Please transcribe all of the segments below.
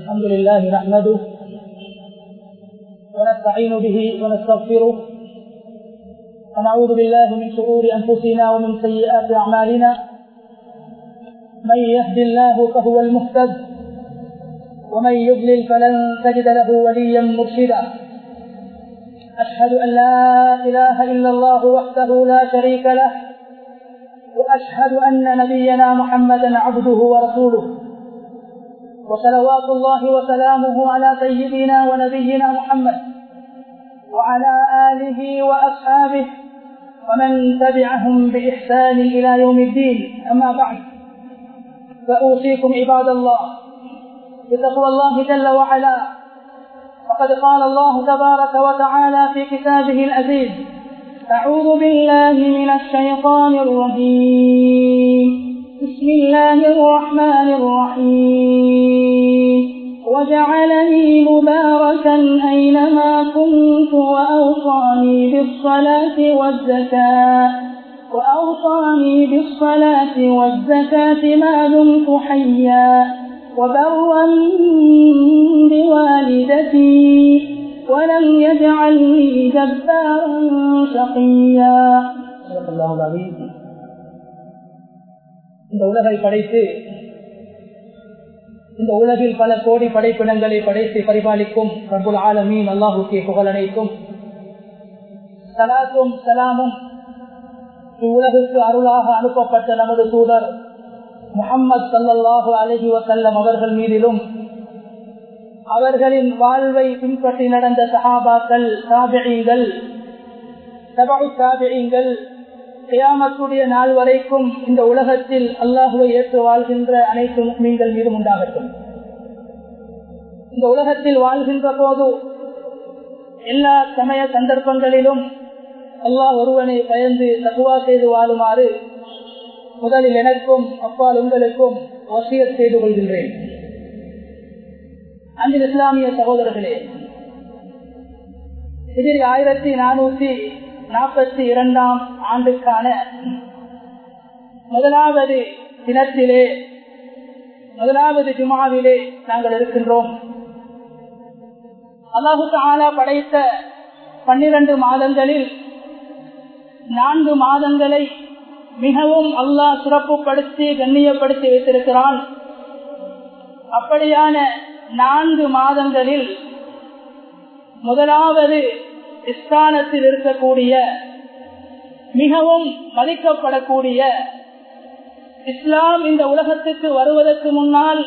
الحمد لله نحمده ونستعين به ونستغفره ونعوذ بالله من شرور أنفسنا ومن سيئات أعمالنا من يهد الله فهو المهتد ومن يضلل فلن تجد له وليا مرشدا أشهد أن لا إله إلا الله وحده لا شريك له وأشهد أن نبينا محمدا عبده ورسوله وصلوات الله وسلامه على سيدنا ونبينا محمد وعلى آله وأصحابه ومن تبعهم بإحسان إلى يوم الدين. أما بعد فأوصيكم عباد الله بتقوى الله جل وعلا. وقد قال الله تبارك وتعالى في كتابه العزيز: أعوذ بالله من الشيطان الرجيم. بسم الله الرحمن الرحيم. وجعلني مباركا أينما كنت وأوصاني بالصلاة والزكاة ما دمت حيا وبرا بوالدتي ولم يجعلني جبارا شقيا. صدق الله العظيم. இந்த உலகை படைத்து இந்த உலகில் பல கோடி படைப்பினங்களை படைத்து பரிபாலிக்கும் ரப்புல் ஆலமீன் அல்லாஹ்வுக்கே புகழ் அனைத்தும். ஸலாத்தும் ஸலாமும் இவ்வுலகுக்கு அருளாக அனுப்பப்பட்ட நமது தூதர் முஹம்மது ஸல்லல்லாஹு அலைஹி வஸல்லம் அவர்கள் மீதிலும், அவர்களின் வாழ்வை பின்பற்றி நடந்த சஹாபாக்கள், தாபிஈன்கள், தபஉ தாபிஈன்கள், கியாமத்துடைய நாள் வரைக்கும் இந்த உலகத்தில் அல்லாஹ்வை ஏற்று வாழ்கின்ற அனைத்து முஃமின்கள் மீதும் உண்டாகட்டும். இந்த உலகத்தில் வாழ்கின்ற போது எல்லா சமய சந்தர்ப்பங்களிலும் அல்லாஹ் ஒருவனை பயந்து தக்வா செய்து வாழுமாறு முதலில் எனக்கும் அப்பால் உங்களுக்கும் வசியத் செய்து கொள்கின்றேன். அன்பின் இஸ்லாமிய சகோதரர்களே, ஹிஜ்ரி 1442 ஆண்டுக்கான முதலாவது தினத்திலே, முதலாவது ஜுமாவிலே நாங்கள் இருக்கின்றோம். அல்லாஹு தஆலா படைத்த 12 மாதங்களில் 4 மாதங்களை மிகவும் அல்லாஹ் சிறப்புப்படுத்தி கண்ணியப்படுத்தி வைத்திருக்கிறான். அப்படியான 4 மாதங்களில் முதலாவது ஸ்தானத்தில் இருக்கக்கூடிய, மிகவும் மதிக்கப்படக்கூடிய இஸ்லாம் இந்த உலகத்துக்கு வருவதற்கு முன்னால்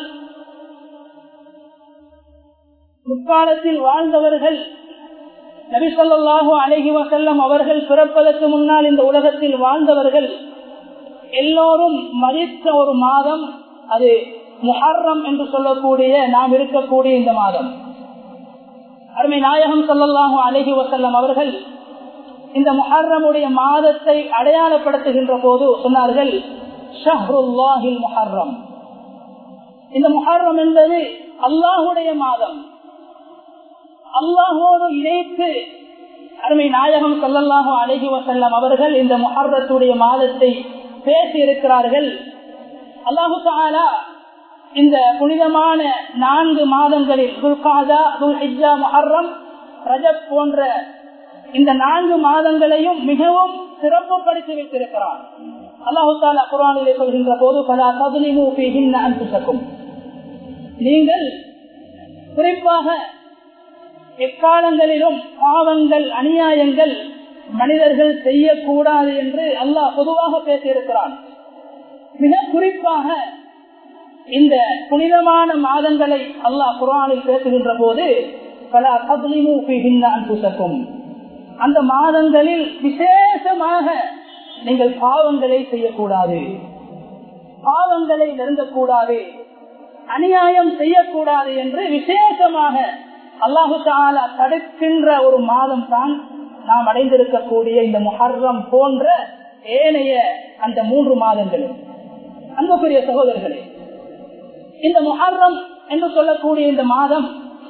முற்காலத்தில் வாழ்ந்தவர்கள், நபி ஸல்லல்லாஹு அலைஹி வஸல்லம் அவர்கள் பிறப்பதற்கு முன்னால் இந்த உலகத்தில் வாழ்ந்தவர்கள் எல்லோரும் மதித்த ஒரு மாதம், அது முஹர்ரம் என்று சொல்லக்கூடிய நாம் இருக்கக்கூடிய இந்த மாதம். அருமை நாயகம் ஸல்லல்லாஹு அலைஹி வஸல்லம் அவர்கள் இந்த முஹர்ரமுடைய மாதத்தை அடையாளப்படுத்துகின்ற போது சொன்னார்கள், ஷஹ்ருல்லாஹில் முஹர்ரம். இந்த முஹர்ரம் என்பது அல்லாஹுடைய மாதம். அல்லாஹோடு இணைத்து அருமை நாயகம் ஸல்லல்லாஹு அலைஹி வஸல்லம் அவர்கள் இந்த முஹர்ரத்துடைய மாதத்தை பேசி இருக்கிறார்கள். அல்லாஹு தஆலா இந்த புனிதமான 4 மாதங்களில் துல்காதா, துல்ஹிஜ்ஜா, முஹர்ரம், ரஜப் போன்ற இந்த 4 மாதங்களையும் மிகவும் சிறப்புப்படுத்தி வைத்திருக்கிறார். அல்லாஹு தஆலா குர்ஆனிலே சொல்கின்ற போது, ஃபலா தظلموا فيهن أنفسكم, நீங்கள் குறிப்பாக எக்காலங்களிலும் பாவங்கள், அநியாயங்கள் மனிதர்கள் செய்யக்கூடாது என்று அல்லாஹ் பொதுவாக பேசியிருக்கிறான். மிக குறிப்பாக இந்த புனிதமான மாதங்களை அல்லாஹ் குர்ஆனில் பேசுகின்ற போது, ஃபலா தظلموا فيهن أنفسكم, அந்த மாதங்களில் விசேஷமாக நீங்கள் பாவங்களை செய்யக்கூடாது, பாவங்களை நெருங்கக்கூடாது, அநியாயம் செய்யக்கூடாது என்று விசேஷமாக அல்லாஹு தஆலா தடுக்கின்ற ஒரு மாதம் தான் நாம் அடைந்திருக்கக்கூடிய இந்த முஹர்ரம் போன்ற ஏனைய அந்த 3 மாதங்கள். அன்புக்குரிய சகோதரர்களே, இந்த முஹர்ரம் என்று சொல்லக்கூடிய இந்த மாதம்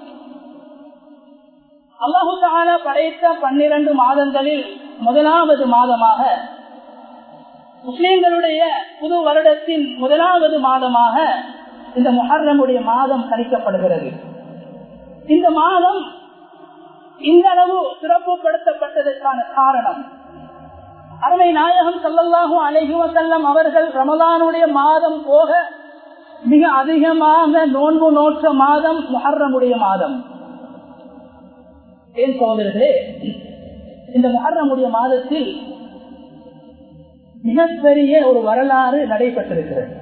அல்லாஹு தஆலா படைத்த 12 மாதங்களில் முதலாவது மாதமாக, முஸ்லிம்களுடைய புது வருடத்தின் முதலாவது மாதமாக இந்த முஹர்ரமுடைய மாதம் கணிக்கப்படுகிறது. இந்த மாதம் இந்த அளவு சிறப்புப்படுத்தப்பட்டதற்கான காரணம், அருமை நாயகம் ஸல்லல்லாஹு அலைஹி வஸல்லம் அவர்கள் ரமலானுடைய மாதம் போக மிக அதிகமாக நோன்பு நோற்ற மாதம் முஹர்ரமுடைய மாதம். ஏன் சகோதரர்களே, இந்த முஹர்ரமுடைய மாதத்தில் மிகப்பெரிய ஒரு வரலாறு நடைபெற்றிருக்கிறது.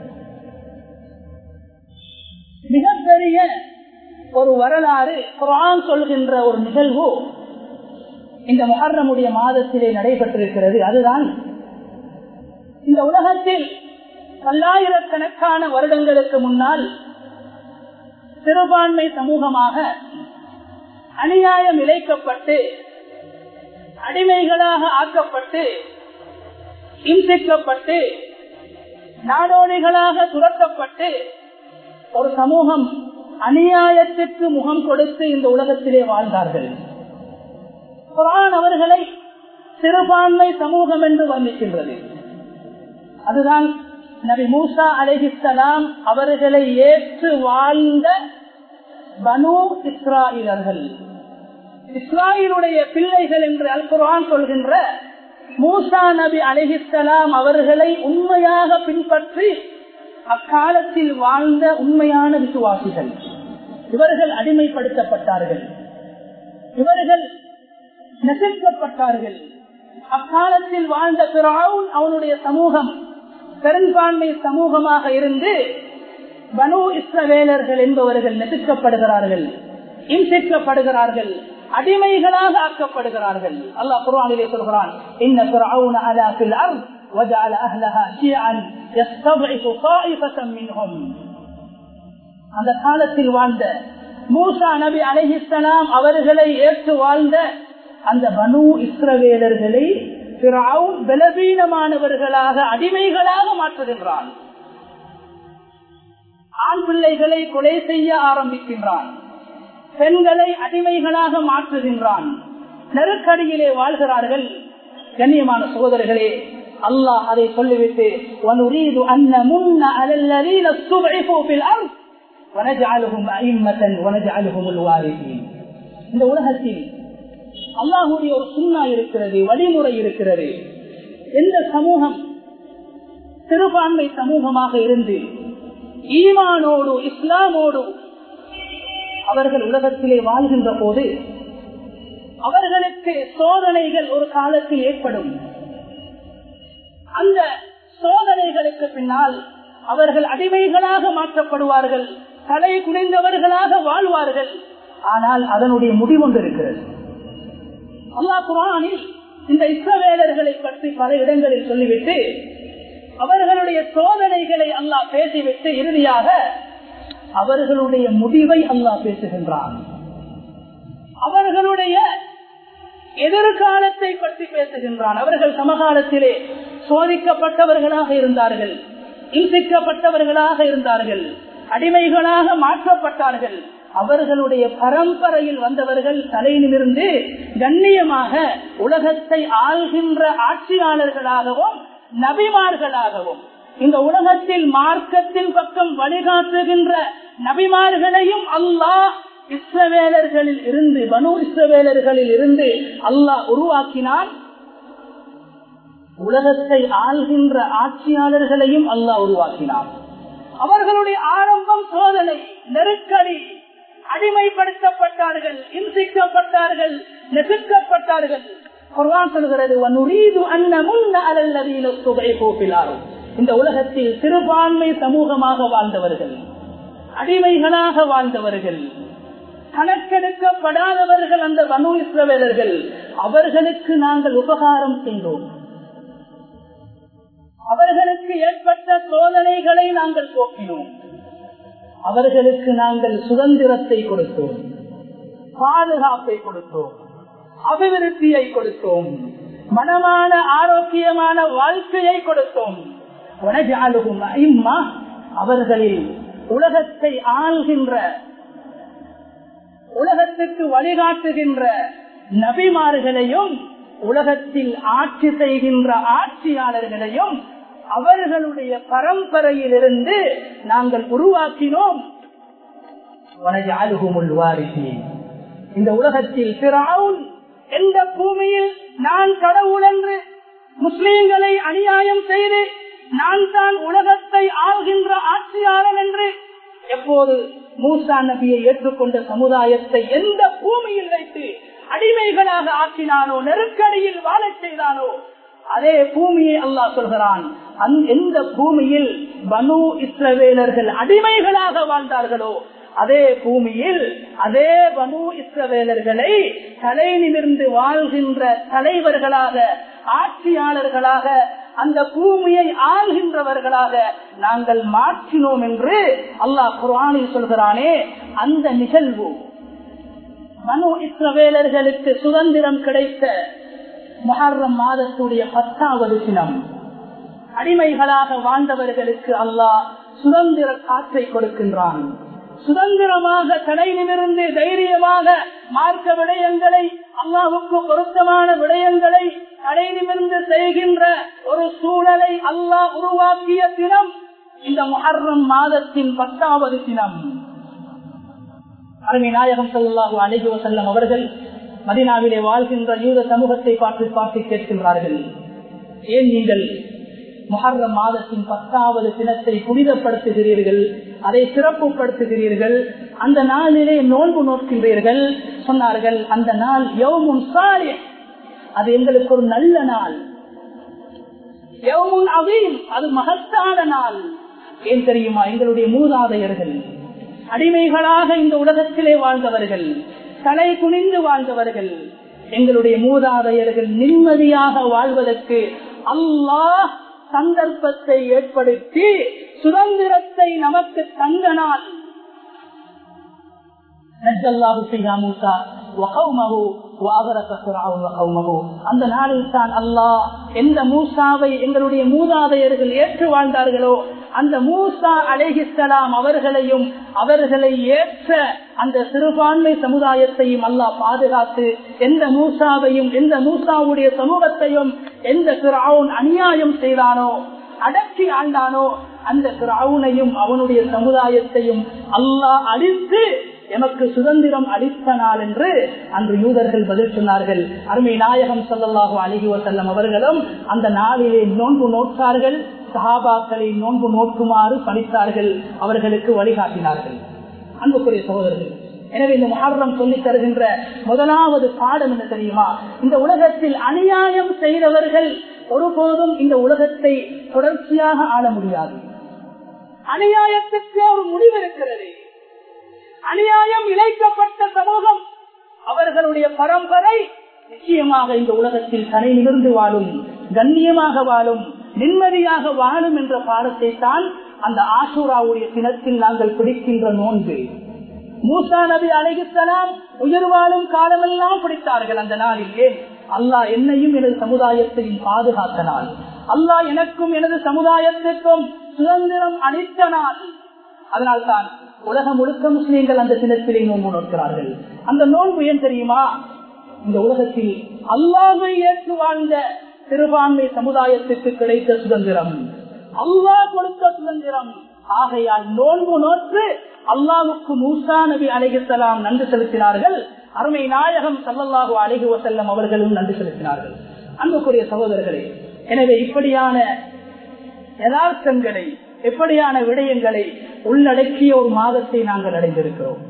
மிகப்பெரிய ஒரு வரலாறு, குர்ஆன் சொல்கின்ற ஒரு நிகழ்வு இந்த முஹர்ரமுடைய மாதத்திலே நடைபெற்றிருக்கிறது. அதுதான் இந்த உலகத்தில் பல்லாயிரக்கணக்கான வருடங்களுக்கு முன்னால் சிறுபான்மை சமூகமாக அநியாயம் இழைக்கப்பட்டு அடிமைகளாக ஆக்கப்பட்டு இம்சிக்கப்பட்டு நாடோடிகளாக துரத்தப்பட்டு ஒரு சமூகம் அநியாயத்திற்கு முகம் கொடுத்து இந்த உலகத்திலே வாழ்ந்தார்கள். குர்ஆன் அவர்களை சிறுபான்மை சமூகம் என்று வர்ணிக்கின்றது. அதுதான் நபி மூசா அலைஹிஸ்ஸலாம் அவர்களை ஏற்று வாழ்ந்த பனு இஸ்ராயீலர்கள், இஸ்ராயீலுடைய பிள்ளைகள் என்று அல் குர்ஆன் சொல்கின்ற மூசா நபி அலைஹிஸ்ஸலாம் அவர்களை உண்மையாக பின்பற்றி அக்காலத்தில் வாழ்ந்த உண்மையான விசுவாசிகள். இவர்கள் அடிமைப்படுத்தப்பட்டார்கள், இவர்கள் நெருக்கப்பட்டார்கள். அக்காலத்தில் வாழ்ந்த ஃபிரௌன் அவனுடைய சமூகம் பெரும்பான்மை சமூகமாக இருந்து பனு இஸ்ரவேலர்கள் என்பவர்கள் நெருக்கப்படுகிறார்கள், இம்சிக்கப்படுகிறார்கள், அடிமைகளாக ஆக்கப்படுகிறார்கள். அல்லாஹ் குர்ஆனிலே சொல்கிறான், இன்ன ஃபிரௌன அலா ஃபில் அர்த் வஜஅல அஹ்லஹா ஷியஅன் யஸ்தضعஃபு ஸாயிஃபதன் மின்ஹும். அந்த காலத்தில் வாழ்ந்த மூசா நபி அலைஹிஸ்ஸலாம் அவர்களை ஏற்று வாழ்ந்த அந்த பனு இஸ்ரவேலர்களை ஃபிரௌன் பலவீனமானவர்களாக அடிமைகளாக மாற்றுகின்றான். ஆண் பிள்ளைகளை கொலை செய்ய ஆரம்பிக்கின்றான், பெண்களை அடிமைகளாக மாற்றுகின்றான், நெருக்கடியிலே வாழ்கிறார்கள். கண்ணியமான சகோதரர்களே, அல்லாஹ் அதை சொல்லிவிட்டு வனுரீது அன்ன முன்ன அலல்லதீன ஸ்துத்இஃபு ஃபில் அர்த் வனஜஅலுஹும் அஇம்மத்தன் வனஜஅலுஹுமுல் வாரிஸீன். இந்த உலகத்தில் அல்லாஹ்வுடைய ஒரு சுன்னா இருக்கிறது, வழிமுறை இருக்கிறது. எந்த சமூகம் சிறுபான்மை சமூகமாக இருந்து ஈமானோடு இஸ்லாமோடு அவர்கள் உலகத்திலே வாழ்கின்ற போது அவர்களுக்கு சோதனைகள் ஒரு காலத்தில் ஏற்படும். அந்த சோதனைகளுக்கு பின்னால் அவர்கள் அடிமைகளாக மாற்றப்படுவார்கள், தலை குனிந்தவர்களாக வாழ்வார்கள். ஆனால் அதனுடைய முடிவொன்று இருக்கிறது. அல்லாஹ் குர்ஆனில் இந்த இஸ்ரவேலர்களை பற்றி பல இடங்களில் சொல்லிவிட்டு அவர்களுடைய சோதனைகளை அல்லாஹ் பேசிவிட்டு இறுதியாக அவர்களுடைய முடிவை அல்லாஹ் பேசுகின்றான். அவர்களுடைய எதிர்காலத்தை பற்றி பேசுகின்றான். அவர்கள் சமகாலத்திலே சோதிக்கப்பட்டவர்களாக இருந்தார்கள், இம்சிக்கப்பட்டவர்களாக இருந்தார்கள், அடிமைகளாக மாற்றப்பட்டார்கள். அவர்களுடைய பரம்பரையில் வந்தவர்கள் தலை நிமிர்ந்து கண்ணியமாக உலகத்தை ஆள்கின்ற ஆட்சியாளர்களாகவும் நபிமார்களாகவும் இந்த உலகத்தில் மார்க்கத்தின் பக்கம் வழிகாட்டுகின்ற நபிமார்களையும் அல்லாஹ் இஸ்ரவேலர்களில் இருந்து பனு இஸ்ரவேலர்களில் இருந்து அல்லாஹ் உருவாக்கினான். உலகத்தை ஆள்கின்ற ஆட்சியாளர்களையும் அல்லாஹ் உருவாக்கினான். அவர்களுடைய ஆரம்பம் சோதனை, நெருக்கடி, அடிமைப்படுத்தப்பட்டார்கள், இம்சிக்கப்பட்டார்கள், நெருக்கப்பட்டார்கள். குர்ஆன் சொல்கிறது வனுரீது அன்ன முன்ன அலல்லதீன ஸ்துத்இஃபு ஃபில் அர்த். இந்த உலகத்தில் சிறுபான்மை சமூகமாக வாழ்ந்தவர்கள், அடிமைகளாக வாழ்ந்தவர்கள், கணக்கெடுக்கப்படாதவர்கள் அந்த பனு இஸ்ரவேலர்கள், அவர்களுக்கு நாங்கள் உபகாரம் செய்தோம். அவர்களுக்கு ஏற்பட்ட சோதனைகளை நாங்கள் போக்கினோம். அவர்களுக்கு நாங்கள் சுதந்திரத்தை கொடுத்தோம், பாதுகாப்பை கொடுத்தோம், அபிவிருத்தியை கொடுத்தோம், மனமான ஆரோக்கியமான வாழ்க்கையை கொடுத்தோம். வனஜஅலுஹும் அஇம்மா, அவர்களில் உலகத்தை ஆள்கின்ற, உலகத்துக்கு வழிகாட்டுகின்ற நபிமார்களையும் உலகத்தில் ஆட்சி செய்கின்ற ஆட்சியாளர்களையும் அவர்களுடைய பரம்பரையிலிருந்து நாங்கள் உருவாக்கினோம். இந்த உலகத்தில் ஃபிரௌன் எந்த பூமியில் நான் கடவுள் என்று முஸ்லிம்களை அநியாயம் செய்து நான் தான் உலகத்தை ஆள்கின்ற ஆட்சியாளன் என்று எப்போது மூசா நபியை ஏற்றுக்கொண்ட சமுதாயத்தை எந்த பூமியில் வைத்து அடிமைகளாக ஆக்கினானோ, நெருக்கடியில் வாழச் செய்தானோ, அதே பூமியை அல்லாஹ் சொல்கிறான். எந்த பூமியில் பனு இஸ்ரவேலர்கள் அடிமைகளாக வாழ்ந்தார்களோ அதே பூமியில் அதே பனு இஸ்ரவேலர்களை தலை நிமிர்ந்து வாழ்கின்ற தலைவர்களாக, ஆட்சியாளர்களாக, அந்த பூமியை ஆள்கின்றவர்களாக நாங்கள் மாற்றினோம் என்று அல்லாஹ் குர்ஆனில் சொல்கிறானே. அந்த நிகழ்வு பனு இஸ்ரவேலர்களுக்கு சுதந்திரம் கிடைத்த முஹர்ரம் மாதத்துடைய 10வது தினம். அடிமைகளாக வாழ்ந்தவர்களுக்கு அல்லாஹ் சுதந்திர காற்றை கொடுக்கின்றான். சுதந்திரமாக தடை நிமிர்ந்து தைரியமாக மார்க்க விடயங்களை, அல்லாஹ்வுக்கு பொருத்தமான விடயங்களை தடை நிமிர்ந்து செய்கின்ற ஒரு சூழலை அல்லாஹ் உருவாக்கிய தினம் இந்த முஹர்ரம் மாதத்தின் 10வது தினம். அருமை நாயகம் ஸல்லல்லாஹு அலைஹி வஸல்லம் அவர்கள் மதீனாவிலே வாழ்கின்ற யூத சமூகத்தை பார்த்து கேட்கின்றார்கள், ஏன் நீங்கள் முஹர்ரம் மாதத்தின் 10வது தினத்தை புனிதப்படுத்துகிறீர்கள், அதை சிறப்புப்படுத்துகிறீர்கள், அந்த நாளிலே நோன்பு நோக்கின்றீர்கள்? சொன்னார்கள், அந்த நாள் யௌமுன் சாலிஹ், அது எங்களுக்கு ஒரு நல்ல நாள். யௌமுன் அதீம், அது மகத்தான நாள். ஏன் தெரியுமா? எங்களுடைய மூதாதையர்கள் அடிமைகளாக இந்த உலகத்திலே வாழ்ந்தவர்கள், தலை குனிந்து வாழ்ந்தவர்கள். எங்களுடைய மூதாதையர்கள் நிம்மதியாக வாழ்வதற்கு அல்லாஹ் சந்தர்ப்பத்தை ஏற்படுத்தி சுதந்திரத்தை நமக்கு தந்த நாள். அந்த நாளில் தான் அல்லாஹ் எந்த மூசாவை எங்களுடைய மூதாதையர்கள் ஏற்று வாழ்ந்தார்களோ அந்த மூசா அலைஹிஸ்ஸலாம் அவர்களையும் அவர்களை ஏற்ற அந்த சிறுபான்மை சமுதாயத்தையும் அல்லாஹ் பாதுகாத்து, எந்த மூசாவையும் எந்த மூசாவுடைய சமூகத்தையும் எந்த ஃபிரௌன் அநியாயம் செய்தானோ, அடக்கி ஆண்டானோ, அந்த ஃபிரௌனையும் அவனுடைய சமுதாயத்தையும் அல்லாஹ் அழித்து எமக்கு சுதந்திரம் அளித்த நாள் என்று அன்று யூதர்கள் பதில் சொன்னார்கள். அருமை நாயகம் ஸல்லல்லாஹு அலைஹி வஸல்லம் அவர்களும் அந்த நாளிலே நோன்பு நோற்றார்கள். சஹாபாக்களை நோன்பு நோக்குமாறு பணித்தார்கள், அவர்களுக்கு வழிகாட்டினார்கள். அன்புக்குரிய சகோதரர்கள், எனவே இந்த முஹர்ரம் சொல்லித் தருகின்ற முதலாவது பாடம் என்ன தெரியுமா? இந்த உலகத்தில் அநியாயம் செய்தவர்கள் ஒருபோதும் இந்த உலகத்தை தொடர்ச்சியாக ஆள முடியாது. அநியாயத்துக்கு ஒரு முடிவு இருக்கிறது. அநியாயம் இழைக்கப்பட்ட சமூகம், அவர்களுடைய பரம்பரை நிச்சயமாக இந்த உலகத்தில் தலை நிமிர்ந்து வாழும், கண்ணியமாக வாழும், நிம்மதியாக வாழும் என்ற பாடத்தை தான் அந்த ஆஷூராவுடைய தினத்தில் நாங்கள் பிடிக்கின்ற நோன்பு. மூசா நபி அலைஹிஸ்ஸலாம் உயிர் வாழும் காலமெல்லாம் பிடித்தார்கள் அந்த நாளிலே. அல்லாஹ் என்னையும் எனது சமுதாயத்தையும் பாதுகாத்த நாள், அல்லாஹ் எனக்கும் எனது சமுதாயத்திற்கும் சுதந்திரம் அளித்த நாள். அதனால்தான் உலகம் முழுக்க முஸ்லீம்கள் அந்த தினத்திலே நோன்பு நோக்கிறார்கள். அந்த நோன்பு ஏன் தெரியுமா? இந்த உலகத்தில் அல்லாஹ்வை ஏற்று வாழ்ந்த சிறுபான்மை சமுதாயத்திற்கு கிடைத்த சுதந்திரம், அல்லாஹ் கொடுத்த சுதந்திரம். ஆகையால் நோன்பு நோற்று அல்லாஹ்வுக்கு மூசா நபி அலைஹிஸ்ஸலாம் நன்றி செலுத்தினார்கள். அருமை நாயகம் ஸல்லல்லாஹு அலைஹி வஸல்லம் அவர்களும் நன்றி செலுத்தினார்கள். அன்புக்குரிய சகோதரர்களே, எனவே இப்படியான யதார்த்தங்களை, எப்படியான விடயங்களை உள்ளடக்கிய ஒரு மாதத்தை நாங்கள் அடைந்திருக்கிறோம்.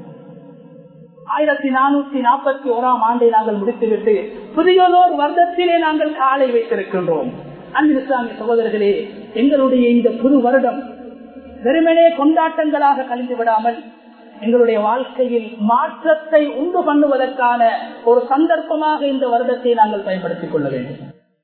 1441 ஆண்டை நாங்கள் முடித்துவிட்டு புதியதோர் வருடத்திலே நாங்கள் காலை வைத்திருக்கின்றோம். அன்பு இஸ்லாமிய சகோதரர்களே, எங்களுடைய இந்த புது வருடம் வெறுமனே கொண்டாட்டங்களாக கழிந்து விடாமல் எங்களுடைய வாழ்க்கையில் மாற்றத்தை உண்டு பண்ணுவதற்கான ஒரு சந்தர்ப்பமாக இந்த வருடத்தை நாங்கள் பயன்படுத்திக் கொள்ள வேண்டும்.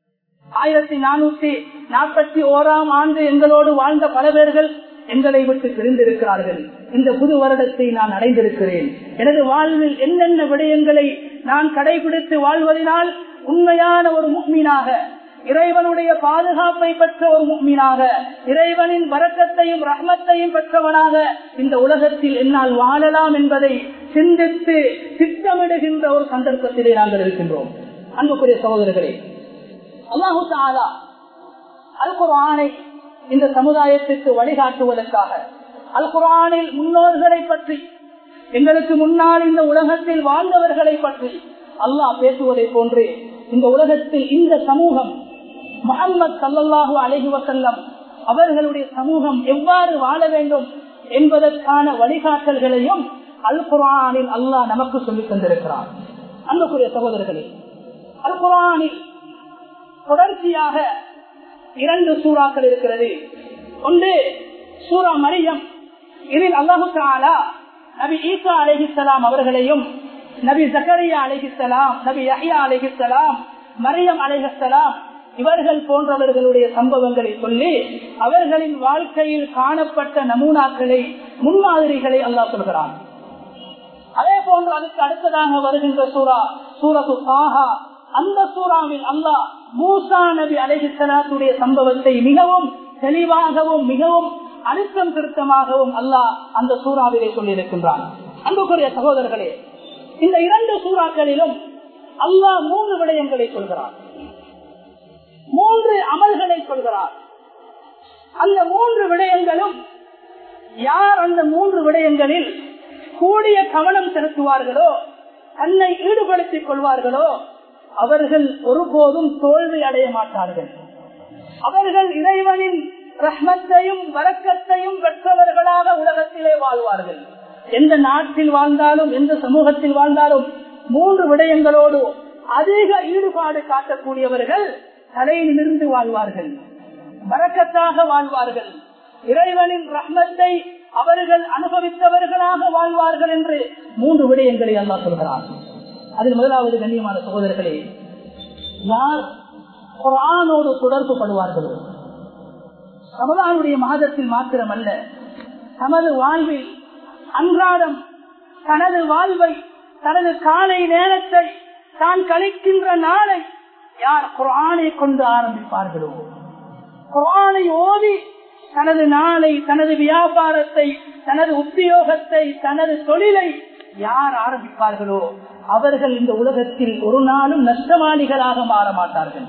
1441 ஆண்டு எங்களோடு வாழ்ந்த பல பேர்கள் எங்களை விட்டு பிரிந்திருக்கிறார்கள். இந்த புது வருடத்தை நான் அடைந்திருக்கிறேன். எனது வாழ்வில் என்னென்ன விடயங்களை நான் கடைபிடித்து வாழ்வதனால் உண்மையான ஒரு முஃமினாக, இறைவனுடைய பாதுகாப்பை பெற்ற ஒரு முஃமினாக, இறைவனின் பரக்கத்தையும் ரஹ்மத்தையும் பெற்றவனாக இந்த உலகத்தில் என்னால் வாழலாம் என்பதை சிந்தித்து திட்டமிடுகின்ற ஒரு சந்தர்ப்பத்திலே நாங்கள் இருக்கின்றோம். அன்புக்குரிய சகோதரர்களே, அல்லாஹு தஆலா அல் குர்ஆனை இந்த சமுதாயத்திற்கு வழிகாட்டுவதற்காக அல் குர்ஆனில் முன்னோர்களை பற்றி, எங்களுக்கு முன்னால் இந்த உலகத்தில் வாழ்ந்தவர்களை பற்றி அல்லாஹ் பேசுவதை போன்று இந்த உலகத்தில் இந்த சமூகம் முஹம்மது ஸல்லல்லாஹு அலைஹி வஸல்லம் அவர்களுடைய சமூகம் எவ்வாறு வாழ வேண்டும் என்பதற்கான வழிகாட்டல்களையும் அல் குர்ஆனில் அல்லாஹ் நமக்கு சொல்லித் தந்திருக்கிறார். அன்புக்குரிய சகோதரர்களே, அல் குர்ஆனில் தொடர்ச்சியாக 2 சூறாக்கள் இருக்கிறது. ஒன்று சூரா மரியம். இதில் அல்லாஹு தஆலா நபி ஈசா அலைஹிஸ்ஸலாம் அவர்களையும், நபி ஜக்கரியா அலைஹிஸ்ஸலாம், நபி யஹ்யா அலைஹிஸ்ஸலாம், மரியம் அலைஹிஸ்ஸலாம் இவர்கள் போன்றவர்களுடைய சம்பவங்களை சொல்லி அவர்களின் வாழ்க்கையில் காணப்பட்ட நமூனாக்களை, முன்மாதிரிகளை அல்லாஹ் சொல்கிறான். அதே போன்று அதுக்கு அடுத்ததாக வருகின்ற சூரா சூரத்து தாஹா. அந்த சூறாவில் அல்லாஹ் மூசா நபி அலைஹிஸ்ஸலாத்துடைய சம்பவத்தை மிகவும் தெளிவாகவும் மிகவும் அழுத்தம் திருத்தமாகவும் அல்லாஹ் அந்த சூறாவிலே சொல்லியிருக்கின்றான். அன்புக்குரிய சகோதரர்களே, இந்த 2 சூறாக்களிலும் அல்லாஹ் 3 விடயங்களை சொல்கிறார், 3 அமல்களை சொல்கிறார். அந்த 3 விடயங்களும் யார் அந்த 3 விடயங்களில் கூடிய கவனம் செலுத்துவார்களோ, தன்னை ஈடுபடுத்திக் கொள்வார்களோ, அவர்கள் ஒருபோதும் தோல்வி அடைய மாட்டார்கள். அவர்கள் இறைவனின் ரஹ்மத்தையும் வரக்கத்தையும் பெற்றவர்களாக உலகத்திலே வாழ்வார்கள். எந்த நாட்டில் வாழ்ந்தாலும், எந்த சமூகத்தில் வாழ்ந்தாலும் 3 விடயங்களோடு அதிக ஈடுபாடு காட்டக்கூடியவர்கள் தலை நிமிர்ந்து வாழ்வார்கள், வரக்கத்தாக வாழ்வார்கள், இறைவனின் ரஹ்மத்தை அவர்கள் அனுபவித்தவர்களாக வாழ்வார்கள் என்று 3 விடயங்களை அல்லாஹ் சொல்கிறார். அதில் முதலாவது, கண்ணியமான சகோதரர்களே, யார் குர்ஆனோடு தொடர்பு படுவார்களோ, ரமலானுடைய மாதத்தில் மாத்திரமல்ல, தமது வாழ்வில் அன்றாடம் தனது வாழ்வை, தனது காலை நேரத்தை, தான் கழிக்கின்ற நாளை யார் குர்ஆனை கொண்டு ஆரம்பிப்பார்களோ, குர்ஆனை ஓதி தனது நாளை, தனது வியாபாரத்தை, தனது உத்தியோகத்தை, தனது தொழிலை யார் ஆரம்பிப்பார்களோ அவர்கள் இந்த உலகத்தில் ஒரு நாளும் நஷ்டவாளிகளாக மாற மாட்டார்கள்,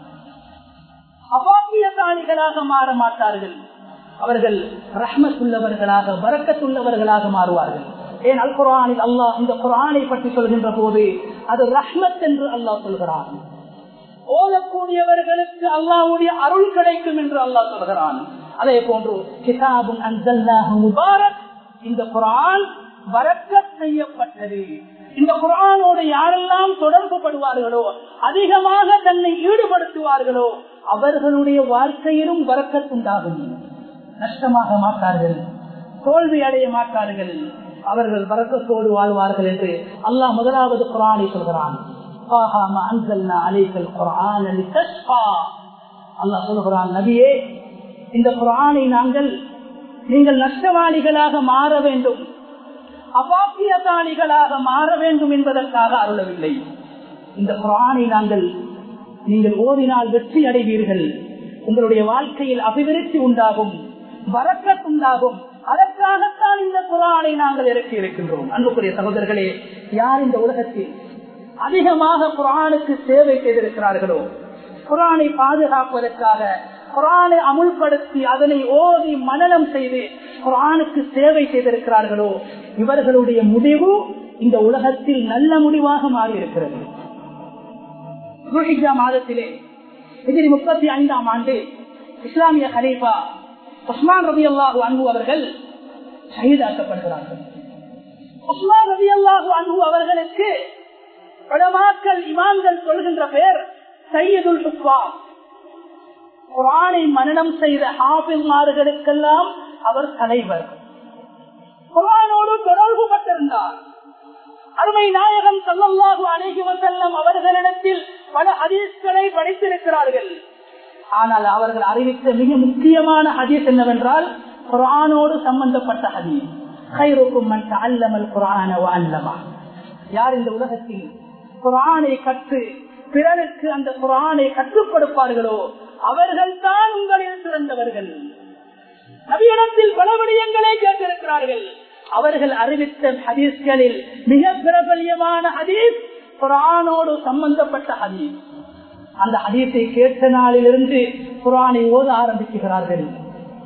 அபாக்கியசாலிகளாக மாற மாட்டார்கள். அவர்கள் ரஹ்மத்துள்ளவர்களாக, பரக்கத்துள்ளவர்களாக மாறுவார்கள். ஏன் அல் குர்ஆனில் அல்லாஹ் இந்த குர்ஆனை பற்றி சொல்கின்ற போது அது ரஹ்மத் என்று அல்லாஹ் சொல்கிறான். ஓதக்கூடியவர்களுக்கு அல்லாஹ்வுடைய அருள் கிடைக்கும் என்று அல்லாஹ் சொல்கிறான். அதே போன்று கிதாபுன் அன்ஸல்னாஹு முபாரக், இந்த குர்ஆன் பரக்கத் செய்யப்பட்டது. இந்த குர்ஆனோடு யாரெல்லாம் தொடர்பு படுவார்களோ, அதிகமாக தன்னை ஈடுபடுத்துவார்களோ, அவர்களுடைய வாழ்க்கையிலும் பரக்கத் உண்டாகும். நஷ்டமாக மாட்டார்கள், தோல்வி அடைய மாட்டார்கள், அவர்கள் பரக்கத்தோடு வாழ்வார்கள் என்று அல்லாஹ் முதலாவது குர்ஆனை சொல்கிறான். அல்லாஹ் சொல்கிறான், நபியே, இந்த குர்ஆனை நீங்கள் நஷ்டவாளிகளாக மாற வேண்டும், அபாக்கியசாலிகளாக மாற வேண்டும் என்பதற்காக அருளவில்லை. இந்த குர்ஆனை நீங்கள் ஓதினால் வெற்றி அடைவீர்கள், உங்களுடைய வாழ்க்கையில் அபிவிருத்தி உண்டாகும், பரக்கத் உண்டாகும், அதற்காகத்தான் இந்த குர்ஆனை நாங்கள் இறக்கி இருக்கின்றோம். அன்புக்குரிய சகோதரர்களே, யார் இந்த உலகத்தில் அதிகமாக குர்ஆனுக்கு சேவை செய்திருக்கிறார்களோ, குர்ஆனை பாதுகாப்பதற்காக, குர்ஆனை அமுல்படுத்தி அதனை ஓதி மனனம் செய்து குர்ஆனுக்கு சேவை செய்திருக்கிறார்களோ, இவர்களுடைய முடிவு இந்த உலகத்தில் நல்ல முடிவாக மாறி இருக்கிறது. துல்ஹிஜ்ஜா மாதத்திலே ஹிஜ்ரி 35ஆம் ஆண்டு இஸ்லாமிய கலீஃபா உஸ்மான் ரலியல்லாஹு அன்ஹு அவர்கள் ஷஹீதாக்கப்படுகிறார்கள். உஸ்மான் ரலியல்லாஹு அன்ஹு அவர்களுக்கு உலமாக்கள், இமாம்கள் சொல்கின்ற பெயர் சையதுல் ஹுஃபாஸ். குர்ஆனை மனனம் செய்த ஹாஃபிஸ்மார்களுக்கெல்லாம் அவர் தலைவர். குர்ஆனோடு தொடர்பு பட்டிருந்தார். அருமை நாயகம் ஸல்லல்லாஹு அலைஹி வஸல்லம் அவர்களிடத்தில் பல ஹதீஸ்களை படித்திருக்கிறார்கள். ஆனால் அவர்கள் அறிவித்த மிக முக்கியமான ஹதீஸ் என்னவென்றால் குர்ஆனோடு சம்பந்தப்பட்ட ஹதீஸ். கைருக்கும் மன் தஅல்லமல் குர்ஆன வ அல்லமா. யார் இந்த உலகத்தில் குர்ஆனை கற்று பிறருக்கு அந்த குர்ஆனை கற்றுக் கொடுப்பார்களோ அவர்கள் தான் உங்களில் சிறந்தவர்கள். நபியிடத்தில் பல விடயங்களை கேட்டிருக்கிறார்கள். அவர்கள் அறிவித்த ஹதீஸ்களில் மிக பிரபல்யமான ஹதீஸ் குர்ஆனோடு சம்பந்தப்பட்ட ஹதீஸ். அந்த ஹதீஸை கேட்ட நாளிலிருந்து குர்ஆனை ஓத ஆரம்பிக்கிறார்கள்.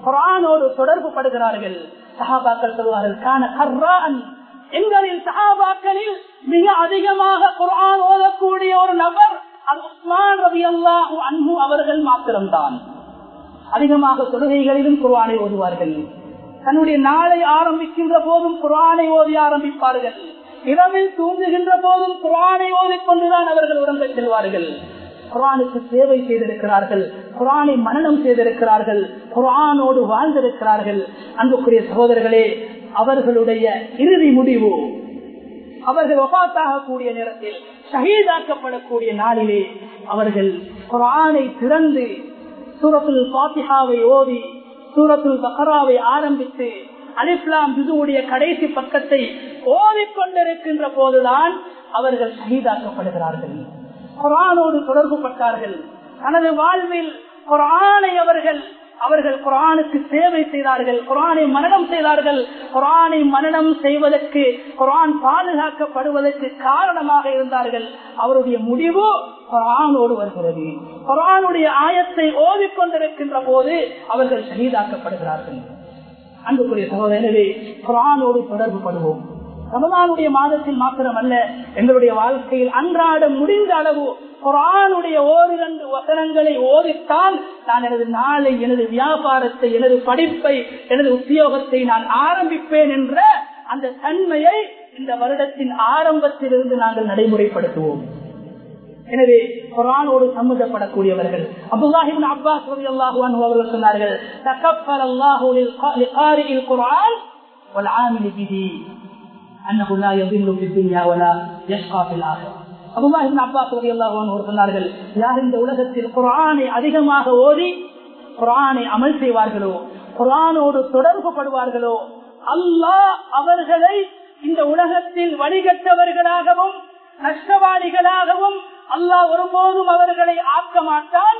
குர்ஆனோடு தொடர்பு படுகிறார்கள். சஹாபாக்கள் சொல்வார்கள், கான கர்ரான், எங்களின் சஹாபாக்களில் மிக அதிகமாக குர்ஆன் ஓதக்கூடிய ஒரு நபர் அது உஸ்மான் ரலியல்லாஹு அன்ஹு அவர்கள் மாத்திரம்தான். அதிகமாக தொழுகைகளிலும் குர்ஆனை ஓதுவார்கள். தன்னுடைய நாளை ஆரம்பிக்கின்ற போதும் குர்ஆனை ஓதி ஆரம்பிப்பார்கள். இரவில் தூங்குகின்ற போதும் குர்ஆனை ஓதிக்கொண்டுதான் அவர்கள் உறங்கச் செல்வார்கள். குர்ஆனுக்கு சேவை செய்திருக்கிறார்கள், குர்ஆனை மனனம் செய்திருக்கிறார்கள், குர்ஆனோடு வாழ்ந்திருக்கிறார்கள். அன்புக்குரிய சகோதரர்களே, அவர்களுடைய இறுதி முடிவு, அவர்கள் வஃபாத்தாகக்கூடிய நேரத்தில், ஷஹீதாக்கப்படக்கூடிய நாளிலே அவர்கள் குர்ஆனை திறந்து சூரத்துல் ஃபாத்திஹாவை ஓதி சூரத்துல் பக்ராவை ஆரம்பித்து அலிஃப் லாம் ஜுஸுவுடைய கடைசி பக்கத்தை ஓதிக்கொண்டிருக்கின்ற போதுதான் அவர்கள் ஷஹீதாக்கப்படுகிறார்கள். குர்ஆனோடு தொடர்பு பட்டார்கள். தனது வாழ்வில் குர்ஆனை அவர்கள் குர்ஆனுக்கு சேவை செய்தார்கள், குர்ஆனை மனனம் செய்தார்கள். குர்ஆனை மனனம் செய்வதற்கு, குர்ஆன் பாதுகாக்கப்படுவதற்கு காரணமாக இருந்தார்கள். அவருடைய முடிவு குர்ஆனோடு வருகிறது. குர்ஆனுடைய ஆயத்தை ஓதிக்கொண்டிருக்கின்ற போது அவர்கள் ஷஹீதாக்கப்படுகிறார்கள். அன்புக்குரிய சகோதரர்களே, குர்ஆனோடு தொடர்பு படுவோம். ரமலானுடைய மாதத்தில் மாத்திரமல்ல, எங்களுடைய வாழ்க்கையில் அன்றாடம் முடிந்த அளவு குர்ஆனுடைய ஓரிரண்டு வசனங்களை ஓதித்தான் நான் எனது நாளை, எனது வியாபாரத்தை, எனது படிப்பை, எனது உத்தியோகத்தை நான் ஆரம்பிப்பேன் என்ற அந்த தன்மையை இந்த வருடத்தின் ஆரம்பத்திலிருந்து நாங்கள் நடைமுறைப்படுத்துவோம். எனவே குர்ஆனோடு சம்பந்தப்படக்கூடியவர்கள் அப்துல்லாஹ் இப்னு அப்பாஸ் ரலியல்லாஹு அன்ஹு அவர்கள் சொன்னார்கள், தகஃபலல்லாஹு லிகாரிஇல் குர்ஆன் வல் ஆமிலி பிஹி அன்னஹு லா யதில்லு ஃபித் துன்யா வலா யஷ்கா ஃபில் ஆখিরাহ. அப்துல்லாஹ் இப்னு அப்பாஸ் ரலியல்லாஹு அன்ஹு அவர்கள் சொன்னார்கள், யார் இந்த உலகத்தில் குர்ஆனை அதிகமாக ஓதி குர்ஆனை அமல் செய்வார்களோ, குர்ஆனோடு தொடர்பு படுவார்களோ, அல்லாஹ் அவர்களை இந்த உலகத்தில் வழிகட்டவர்களாகவும் நஷ்டவாளிகளாகவும் அல்லாஹ் ஒருபோதும் அவர்களை ஆக்க மாட்டான்.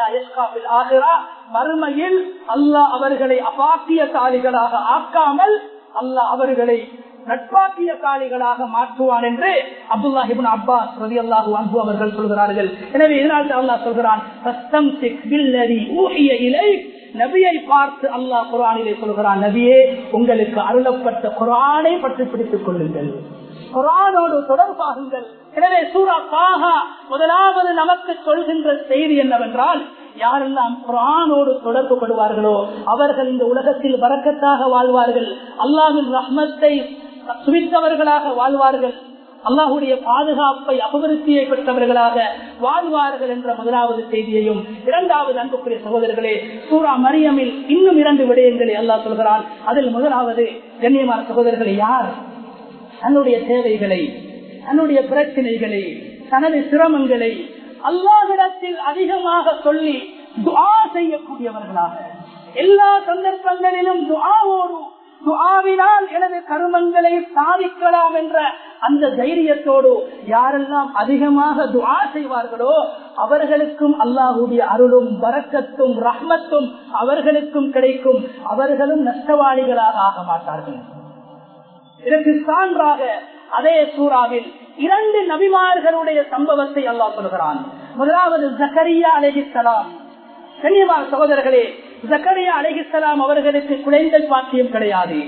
மறுமையில் அல்லாஹ் அவர்களை அபாக்கியசாலிகளாக ஆக்காமல் அல்லாஹ் அவர்களை நட்பாக்கியசாலிகளாக மாற்றுவான் என்று அப்துல்லாஹ் இப்னு அப்பாஸ் ரலியல்லாஹு அன்ஹு அவர்கள் சொல்கிறார்கள். எனவே இதனால் அல்லாஹ் சொல்கிறான், ஃபஸ்தம்சிக் பில்லதி ஊஹிய இலைக், நபியை பார்த்து அல்லாஹ் குர்ஆனிலே சொல்கிறான், நபியே உங்களுக்கு அருளப்பட்ட குர்ஆனை பற்றி பிடித்துக் கொள்ளுங்கள், குர்ஆனோடு தொடர்பாகுங்கள். எனவே சூரா தாஹா முதலாவது நமக்கு சொல்கின்ற செய்தி என்னவென்றால், யாரெல்லாம் குர்ஆனோடு தொடர்பு படுவார்களோ அவர்கள் இந்த உலகத்தில் பரக்கத்தாக வாழ்வார்கள், அல்லாஹ்வின் ரஹ்மத்தை சுவித்தவர்களாக வாழ்வார்கள், அல்லாஹுடைய பாதுகாப்பை அபிவிருத்தியை பெற்றவர்களாக வாழ்வார்கள் என்ற முதலாவது செய்தியையும், இரண்டாவது அன்புக்குரிய சகோதரர்களே, சூரா மரியமில் இன்னும் 2 விடயங்களை அல்லாஹ் சொல்கிறான். அதில் முதலாவது, கண்ணியமான சகோதரர்களை, யார் தன்னுடைய தேவைகளை, தன்னுடைய பிரச்சனைகளை, தனது சிரமங்களை அல்லாஹ்விடத்தில் அதிகமாக சொல்லி துஆ செய்யக்கூடியவர்களாக, எல்லா சந்தர்ப்பங்களிலும் துஆவோடு, துஆவினால் எனது கர்மங்களை சாதிக்கலாம் என்ற அந்த தைரியத்தோடு யாரெல்லாம் அதிகமாக துஆ செய்வார்களோ அவர்களுக்கும் அல்லாஹ்வுடைய அருளும் பரக்கத்தும் ரஹ்மத்தும் அவர்களுக்கும் கிடைக்கும். அவர்களும் நஷ்டவாளிகளாக ஆக மாட்டார்கள். இதற்கு சான்றாக அதே சூராவில் 2 நபிமார்களுடைய சம்பவத்தை அல்லாஹ் சொல்கிறான். முதலாவது ஜக்கரியா அலைஹிஸ்ஸலாம். கண்ணியமான சகோதரர்களே, ஜக்கரியா அலைஹிஸ்ஸலாம் அவர்களுக்கு குழந்தை பாக்கியம் கிடையாது.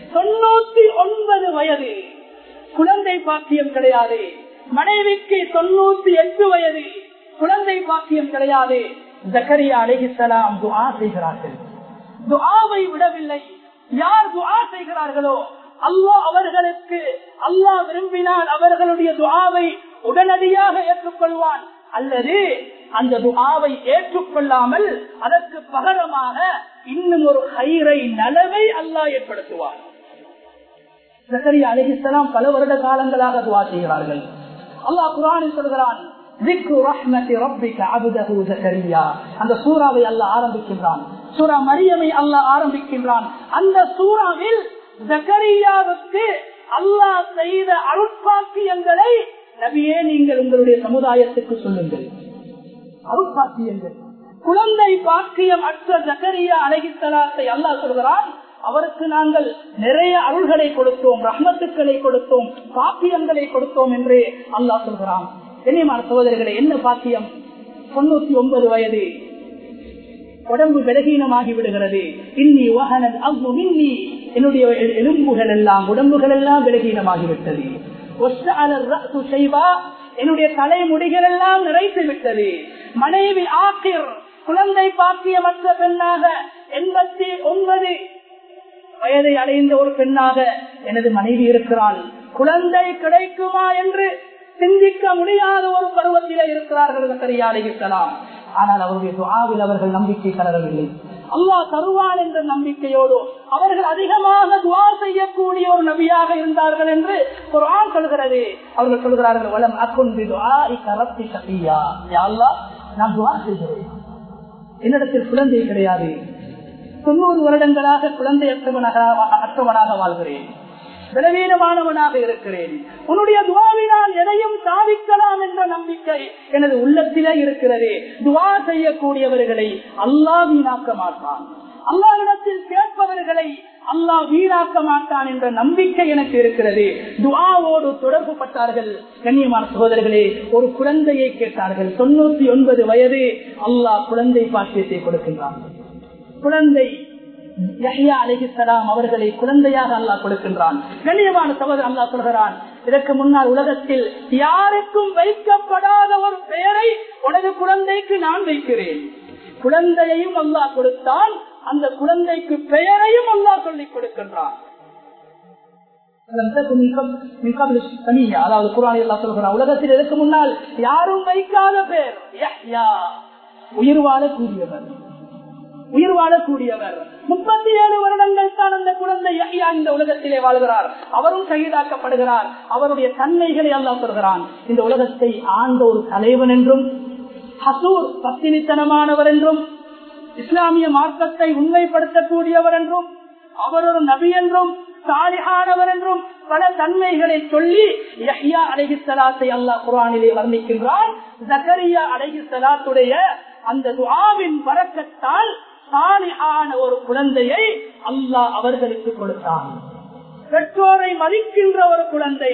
99 வயது, குழந்தை பாக்கியம் கிடையாது. மனைவிக்கு 98 வயது, குழந்தை பாக்கியம் கிடையாது. ஜக்கரியா அலைஹிஸ்ஸலாம் துஆ செய்கிறார்கள். துஆவை விடவில்லை. யார் துஆ செய்கிறார்களோ அல்லாஹ் அவர்களுக்கு, அல்லாஹ் விரும்பினால் அவர்களுடைய துஆவை உடனடியாக ஏற்றுக்கொள்வான், அல்லது அந்த துஆவை ஏற்றுக்கொள்ளாமல் அதற்கு பகரமாக இன்னும் ஒரு ஹைரை, நலவை அல்லாஹ் ஏற்படுத்துவார். ஜக்கரியா அலைஹிஸ்ஸலாம் பல வருட காலங்களாக துஆ செய்கிறார்கள். அல்லாஹ் குர்ஆனில் சொல்கிறான், ذِكْرُ رَحْمَةِ رَبِّكَ عَبْدَهُ زَكَرِيَّا. அந்த சூராவை அல்லாஹ் ஆரம்பிக்கின்றான். சூரா மரியமை அல்லாஹ் ஆரம்பிக்கின்றான். அந்த சூராவில் ஜக்கரியாவுக்கு அல்லாஹ் செய்த அருட்பாக்கியங்களை நபியே நீங்கள் உங்களுடைய சமுதாயத்துக்கு சொல்லுங்கள். அருட்பாக்கியங்கள், குழந்தை பாக்கியம் அற்ற ஜக்கரியா அலைஹிஸ்ஸலாத்தை அல்லாஹ் சொல்கிறான், அவருக்கு நாங்கள் நிறைய அருள்களை கொடுத்தோம், ரஹ்மத்துக்களை கொடுத்தோம், பாக்கியங்களை கொடுத்தோம் என்று அல்லாஹ் சொல்கிறான். கண்ணியமான சகோதரர்களே, என்ன பாக்கியம்? 99 வயது, உடம்பு பலகீனமாகி விடுகிறது. இன்னி வஹனல் அஸ்மு மின்னி, என்னுடைய எலும்புகள் எல்லாம் உடம்புகள் எல்லாம் பலகீனமாகிவிட்டது. என்னுடைய தலைமுடிகள் எல்லாம் நிறைத்து விட்டது. மனைவி ஆகிர், குழந்தை பாக்கியமற்ற பெண்ணாக 89 வயதை அடைந்த ஒரு பெண்ணாக எனது மனைவி இருக்கிறாள். குழந்தை கிடைக்குமா என்று சிந்திக்க முடியாத ஒரு பருவத்திலே இருக்கிறார்கள் ஜக்கரியா அலைஹிஸ்ஸலாம். ஆனால் அவருடைய துஆவில் அவர்கள் நம்பிக்கை தளரவில்லை. அல்லாஹ் தருவான் என்ற நம்பிக்கையோடு அவர்கள் அதிகமாக துஆ செய்யக்கூடிய ஒரு நபியாக இருந்தார்கள் என்று குர்ஆன் சொல்கிறது. அவர்கள் சொல்கிறார்கள், வலம் அகுன் பிதுஆஇக ரப்பி ஷகியா, யா அல்லாஹ் நான் துஆ செய்கிறேன், என்னிடத்தில் குழந்தை கிடையாது, 90 வருடங்களாக குழந்தை அற்றவனாக வாழ்கிறேன், பலவீனமானவனாக இருக்கிறேன், உன்னுடைய துஆவினால் எதையும் சாதிக்கலாம் என்ற நம்பிக்கை எனது உள்ளத்திலே இருக்கிறது. துஆ செய்யக்கூடியவர்களை அல்லாஹ் வீணாக்க மாட்டான், அல்லாஹ்விடத்தில் கேட்பவர்களை அல்லாஹ் வீணாக்க மாட்டான் என்ற நம்பிக்கை எனக்கு இருக்கிறது. துஆவோடு தொடர்பு பட்டார்கள். கண்ணியமான சகோதரர்களே, ஒரு குழந்தையை கேட்டார்கள். 99 வயது. அல்லாஹ் குழந்தை பாக்கியத்தை கொடுக்கின்றான். குழந்தை யஹ்யா அலைஹிஸ்ஸலாம் அவர்களை குழந்தையாக அல்லாஹ் கொடுக்கின்றான். கண்ணியமான சகோதரர், அல்லாஹ் சொல்கிறான், இதற்கு முன்னால் உலகத்தில் யாருக்கும் வைக்கப்படாத ஒரு பெயரை உனது குழந்தைக்கு நான் வைக்கிறேன். குழந்தையையும் அல்லாஹ் கொடுத்தான், அந்த குழந்தைக்கு பெயரையும் அல்லாஹ் சொல்லிக் கொடுக்கின்றான். அதாவது குர்ஆனில் அல்லாஹ் சொல்கிறான், உலகத்தில் இதற்கு முன்னால் யாரும் வைக்காத பெயர் யஹ்யா, உயிர் வாழக்கூடியவர். 37 வருடங்கள் தான் அந்த குழந்தை யஹ்யா இந்த உலகத்திலே வாழ்கிறார். அவரும் ஷஹீதாக்கப்படுகிறார். அவருடைய தன்மைகளை அல்லாஹ் சொல்கிறான், இந்த உலகத்தை ஆண்ட ஒரு தலைவன் என்றும், ஹசூர் பத்தினித்தனமானவர் என்றும், இஸ்லாமிய மார்க்கத்தை உண்மைப்படுத்தக்கூடியவர் என்றும், அவர் ஒரு நபி என்றும், சாலிஹானவர் என்றும் பல தன்மைகளை சொல்லி யஹ்யா அலைஹிஸ்ஸலாத்தை அல்லாஹ் குர்ஆனிலே வர்ணிக்கின்றான். ஜக்கரியா அலைஹிஸ்ஸலாத்துடைய அந்த துஆவின் பரக்கத்தால் சாலிஹான ஒரு குழந்தையை அல்லாஹ் அவர்களுக்கு கொடுத்தான். பெற்றோரை மதிக்கின்ற ஒரு குழந்தை,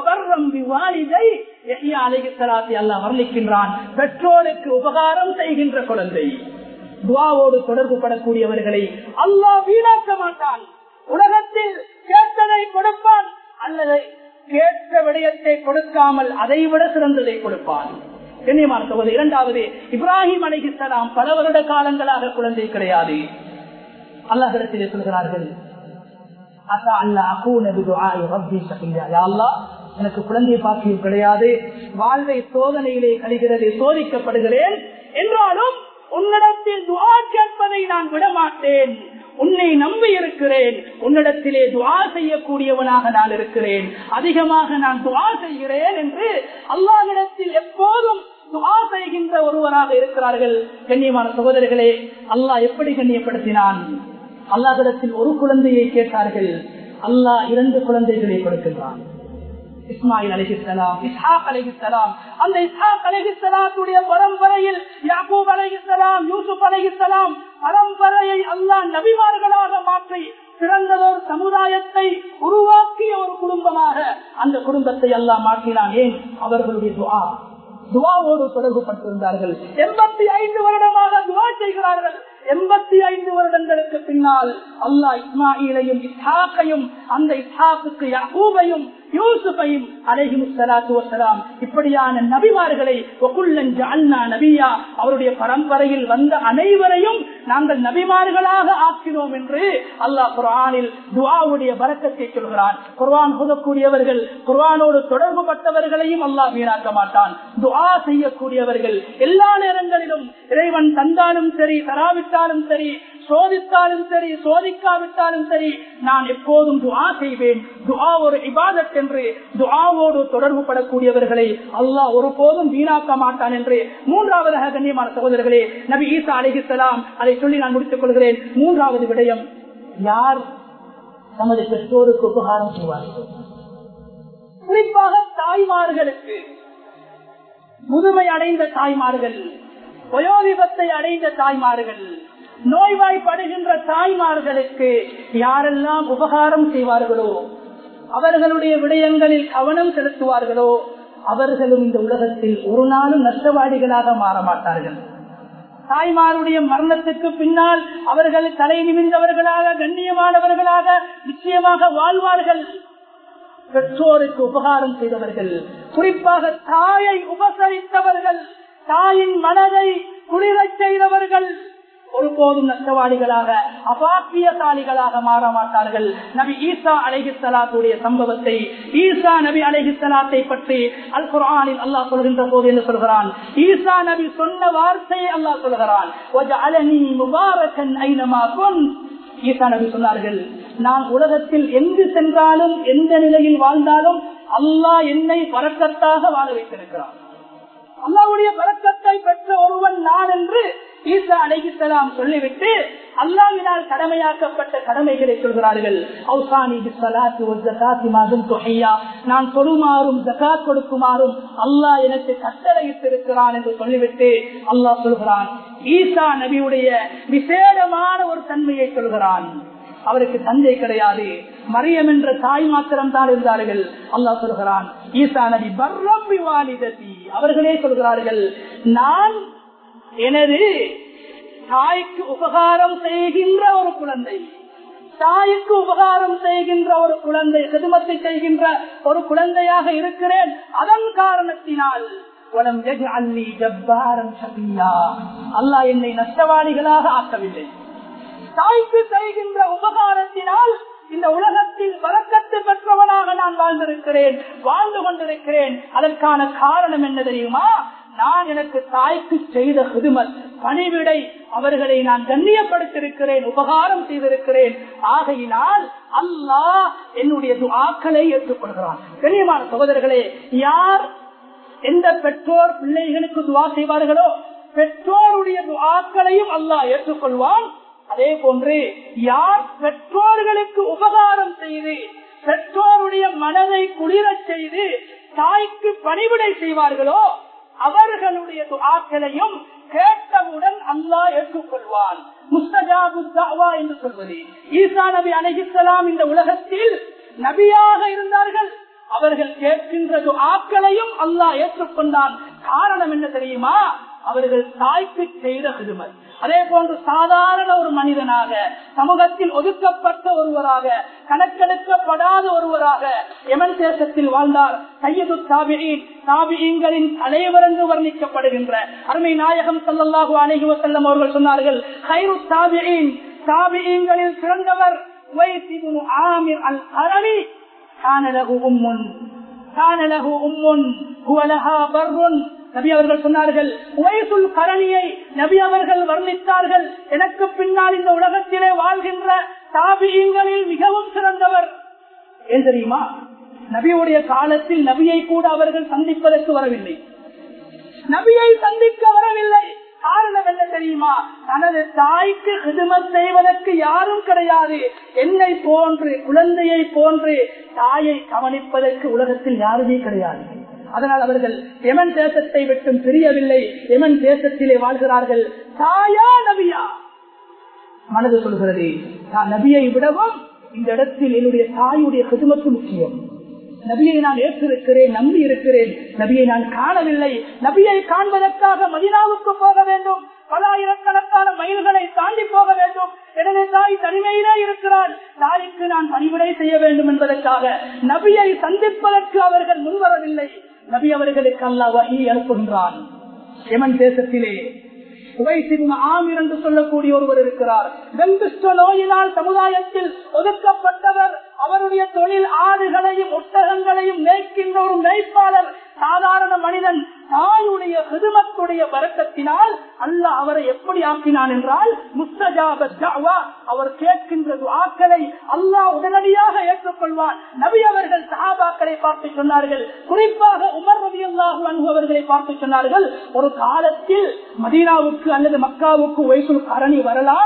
யஹ்யா அலைஹிஸ்ஸலாத்தை அல்லாஹ் வர்ணிக்கின்றான். பெற்றோருக்கு உபகாரம் செய்கின்ற குழந்தை. துஆவோடு தொடர்பு படக்கூடியவர்களை அல்லாஹ் வீணாக்க மாட்டான். உலகத்தில் கேட்டதை கொடுப்பான், அல்லது கேட்ட விடயத்தை கொடுக்காமல் அதை விட சிறந்ததை கொடுப்பான். கண்ணியமான சகோதரர், இரண்டாவது, இப்ராஹிம் அலைஹிஸ்ஸலாம் பல வருட காலங்களாக குழந்தை கிடையாது. அல்லாஹ்விடத்திலே சொல்கிறார்கள், எனக்கு குழந்தை பாக்கியம் கிடையாது, வாழ்வை சோதனையிலே கழிகிறது, சோதிக்கப்படுகிறேன், என்றாலும் உன்னிடத்தில் துஆ கேட்பதை நான் விடமாட்டேன். உன்னை நம்பி இருக்கிறேன், உன்னிடத்திலே துஆ செய்யக்கூடியவனாக நான் இருக்கிறேன், அதிகமாக நான் துஆ செய்கிறேன் என்று அல்லாஹ்விடத்தில் எப்போதும் துஆ செய்கின்ற ஒருவராக இருக்கிறார்கள். கண்ணியமான சகோதரர்களே, அல்லாஹ் எப்படி கண்ணியப்படுத்தினான்? அல்லாஹ்விடத்தில் ஒரு குழந்தையை கேட்டார்கள், அல்லாஹ் 2 குழந்தைகளை கொடுக்கின்றான். இஸ்மாயில் அலைஹிஸ்ஸலாம், இஸ்ஹாக் அலைஹிஸ்ஸலாம். அந்த இஸ்ஹாக் அலைஹிஸ்ஸலாத்துடைய பரம்பரையில் யாக்கூப் அலைஹிஸ்ஸலாம், யூசுப் அலைஹிஸ்ஸலாம் பரம்பரையை அல்லாஹ் நபிமார்களாக மாற்றி சிறந்ததொரு சமுதாயத்தை உருவாக்கிய ஒரு குடும்பமாக அந்த குடும்பத்தை அல்லாஹ் மாற்றினான். ஏன்? அவர்களுடைய துஆவோடு தொடர்பு பட்டிருந்தார்கள். 85 வருடமாக துஆ செய்கிறார்கள். 85 வருடங்களுக்கு பின்னால் அல்லாஹ் இஸ்மாயிலையும் இஸ்ஹாக்கையும், அந்த இஸ்ஹாக்குக்கு யாக்கூபையும் யூசுஃபையும் அலைஹிஸ்ஸலாத்து வஸ்ஸலாம் இப்படியான நபிமார்களை வகுல்லன் ஜஅல்னா நபியா, அவருடைய பரம்பரையில் வந்த அனைவரையும் நாங்கள் நபிமார்களாக ஆக்கினோம் என்று அல்லாஹ் குர்ஆனில் துஆவுடைய பரக்கத்தை சொல்கிறான். குர்ஆன் ஓதக்கூடியவர்கள், குர்ஆனோடு தொடர்பு பட்டவர்களையும் அல்லாஹ் வீணாக்க மாட்டான். துஆ செய்யக்கூடியவர்கள் எல்லா நேரங்களிலும் இறைவன் தந்தாலும் சரி, தராவிட்டாலும் சரி, சோதித்தாலும் சரி, சோதிக்காவிட்டாலும் சரி, நான் எப்போதும் துஆ செய்வேன். துஆ ஒரு இபாதத் என்று துஆவோடு தொடர்பு படக்கூடியவர்களை அல்லாஹ் ஒருபோதும் வீணாக்க மாட்டான் என்று. மூன்றாவதாக கண்ணியமான சகோதரர்களே, நபி ஈசா அலைஹிஸ்ஸலாம், அதை சொல்லி நான் முடித்துக் கொள்கிறேன். மூன்றாவது விடயம், யார் நமது பெற்றோருக்கு உபகாரம் செய்வார்கள்? குறிப்பாக தாய்மார்களுக்கு, முதுமை அடைந்த தாய்மார்கள், வயோதிபத்தை அடைந்த தாய்மார்கள், நோய்வாய்ப்படுகின்ற தாய்மார்களுக்கு யாரெல்லாம் உபகாரம் செய்வார்களோ, அவர்களுடைய விடயங்களில் கவனம் செலுத்துவார்களோ, அவர்களும் இந்த உலகத்தில் ஒரு நாளும் நஷ்டவாடிகளாக மாற மாட்டார்கள். தாய்மாருடைய மரணத்துக்கு பின்னால் அவர்கள் தலை நிமிர்ந்தவர்களாக கண்ணியமானவர்களாக நிச்சயமாக வாழ்வார்கள். பெற்றோருக்கு உபகாரம் செய்தவர்கள், குறிப்பாக தாயை உபசரித்தவர்கள், தாயின் மனதை குளிரச் செய்தவர்கள் ஒருபோதும் நஷ்டவாளிகளாக அபாக்கியசாலிகளாக மாற மாட்டார்கள். நபி ஈசா அலைஹிஸ்ஸலாத்துடைய சம்பவத்தை, ஈசா நபி அலைஹிஸ்ஸலாத்தை பற்றி அல் குர்ஆனில் அல்லாஹ் சொல்கின்ற போது என்ன சொல்கிறான்? ஈசா நபி சொன்ன வார்த்தையை அல்லாஹ் சொல்கிறான், வஜஅலனி முபாரக்கன் ஐனமா குன்த். ஈசா நபி சொன்னார்கள், நான் உலகத்தில் எங்கு சென்றாலும் எந்த நிலையில் வாழ்ந்தாலும் அல்லாஹ் என்னை பரக்கத்தாக வாழ வைத்திருக்கிறான். அல்லாஹ்வுடைய பரக்கத்தை பெற்ற ஒருவன் நான் என்று ஈசா அலைஹிஸ்ஸலாம் சொல்லிவிட்டு அல்லாஹ்வினால் கடமையாக்கப்பட்ட கடமைகளை சொல்கிறார்கள். அவுசானி பிஸ்ஸலாத்தி வஸ்ஸகாத்தி மா தும்து ஹய்யா, நான் தொழுமாறும் ஜகாத் கொடுக்குமாறும் அல்லாஹ் எனக்கு கட்டளையிட்டிருக்கிறான் என்று சொல்லிவிட்டு அல்லாஹ் சொல்கிறான், ஈசா நபியுடைய விசேடமான ஒரு தன்மையை சொல்கிறான். அவருக்கு தந்தை கிடையாது, மரியம் என்ற தாய் மாத்திரம் தான் இருந்தார்கள். அல்லாஹ் சொல்கிறான், ஈசா நபி பர்ரம் பிவாலிததி, அவர்களே சொல்கிறார்கள், நான் எனது தாய்க்கு உபகாரம் செய்கின்ற ஒரு குழந்தை, தாய்க்கு உபகாரம் செய்கின்ற ஒரு குழந்தை, சிதுமத்தை செய்கின்ற ஒரு குழந்தையாக இருக்கிறேன். அதன் காரணத்தினால் அல்லாஹ் என்னை நஷ்டவாளிகளாக ஆக்கவில்லை. தாய்க்கு செய்கின்ற உபகாரத்தினால் இந்த உலகத்தில் பரக்கத்து பெற்றவனாக நான் வாழ்ந்திருக்கிறேன், வாழ்ந்து கொண்டிருக்கிறேன். அதற்கான காரணம் என்ன தெரியுமா? நான் எனக்கு தாய்க்கு செய்த ஹிதுமத், பணிவிடை, அவர்களை நான் கண்ணியப்படுத்தியிருக்கிறேன், உபகாரம் செய்திருக்கிறேன். ஆகையினால் அல்லாஹ் என்னுடைய துஆக்களை ஏற்றுக்கொள்கிறான். கண்ணியமான சகோதரர்களே, யார் எந்த பெற்றோர் பிள்ளைகளுக்கு துஆ செய்வார்களோ பெற்றோருடைய துஆக்களையும் அல்லாஹ் ஏற்றுக்கொள்வான். அதே போன்று யார் பெற்றோர்களுக்கு உபகாரம் செய்து பெற்றோருடைய மனதை குளிரச் செய்து தாய்க்கு பணிவிடை செய்வார்களோ அவர்களுடைய துஆக்களையும் கேட்டவுடன் அல்லாஹ் ஏற்றுக்கொள்வான். முஸ்தஜாபு தஅவா என்று சொல்வது, ஈசா நபி அலைஹிஸ்ஸலாம் இந்த உலகத்தில் நபியாக இருந்தார்கள். அவர்கள் கேட்கின்ற துஆக்களையும் அல்லாஹ் ஏற்றுக்கொண்டான். காரணம் என்ன தெரியுமா? அவர்கள் தாய்க்கு செய்த ஹிதுமத். அதே போன்று சாதாரண ஒரு மனிதனாக, சமூகத்தில் ஒதுக்கப்பட்ட ஒருவராக, கணக்கெடுக்கப்படாத ஒருவராக யமன் தேசத்தில் வாழ்ந்தார். சய்யிது தாபிஈன், தாபிஈன்களின் தலைவர் என்று வர்ணிக்கப்படுகின்ற அருமை நாயகம் ஸல்லல்லாஹு அலைஹி வஸல்லம் அவர்கள் சொன்னார்கள், கைரு தாபிஈன், தாபிஈன்களில் சிறந்தவர் உவைஸ் இப்னு ஆமிர் அல்-கரனி. கான லஹு உம்முன் ஹுவ லஹா பர்ருன். நபி அவர்கள் சொன்னார்கள், உவைசுல் கரணியை நபி அவர்கள் வர்ணித்தார்கள், எனக்கு பின்னால் இந்த உலகத்திலே வாழ்கின்ற தாபிஈன்களில் மிகவும் சிறந்தவர். ஏன் தெரியுமா? நபியுடைய காலத்தில் நபியை கூட அவர்கள் சந்திப்பதற்கு வரவில்லை, நபியை சந்திக்க வரவில்லை. காரணம் என்ன தெரியுமா? தனது தாய்க்கு ஹிதுமத் செய்வதற்கு யாரும் கிடையாது. என்னை போன்று, குழந்தையை போன்று தாயை கவனிப்பதற்கு உலகத்தில் யாருமே கிடையாது. அதனால் அவர்கள் யமன் தேசத்தை விட்டும் பிரியவில்லை, யமன் தேசத்திலே வாழ்கிறார்கள். தாயா நபியா? மனது சொல்கிறது, நபியை விடவும் இந்த இடத்தில் என்னுடைய தாயுடைய ஹிதுமத்து முக்கியம். நபியை நான் ஏற்றிருக்கிறேன், நம்பி இருக்கிறேன், நபியை நான் காணவில்லை. நபியை காண்பதற்காக மதீனாவுக்கு போக வேண்டும், பல ஆயிரக்கணக்கான மைல்களை தாண்டி போக வேண்டும். எனவே தாய் தனிமையிலே இருக்கிறார், தாய்க்கு நான் பணிவிடை செய்ய வேண்டும் என்பதற்காக நபியை சந்திப்பதற்கு அவர்கள் முன்வரவில்லை. நபி அவர்களுக்கு அல்லாஹ் வஹீ அனுப்புகின்றான். யமன் தேசத்திலே உவைஸ் இப்னு ஆமிர் என்று சொல்லக்கூடிய ஒருவர் இருக்கிறார். வெங்குஷ்ட நோயினால் சமுதாயத்தில் ஒதுக்கப்பட்டவர். அவருடைய தொழில் ஆடுகளையும் ஒட்டகங்களையும் மேய்க்கின்ற ஒரு மேய்ப்பாளர், சாதாரண மனிதன். தாயுடைய ஹிதுமத்துடைய பரக்கத்தினால் அல்லாஹ் அவரை எப்படி ஆக்கினான் என்றால், முஸ்தஜாப தஅவா, அவர் கேட்கின்ற துஆக்களை அல்லாஹ் உடனடியாக ஏற்றுக்கொள்வான். நபி அவர்கள் சஹாபாக்களை பார்த்து சொன்னார்கள், குறிப்பாக உமர் ரலியல்லாஹு அன்ஹு அவர்களை பார்த்து சொன்னார்கள், ஒரு காலத்தில் மதீனாவுக்கு அல்லது மக்காவுக்கு உவைசுல் கரணி வரலாம்,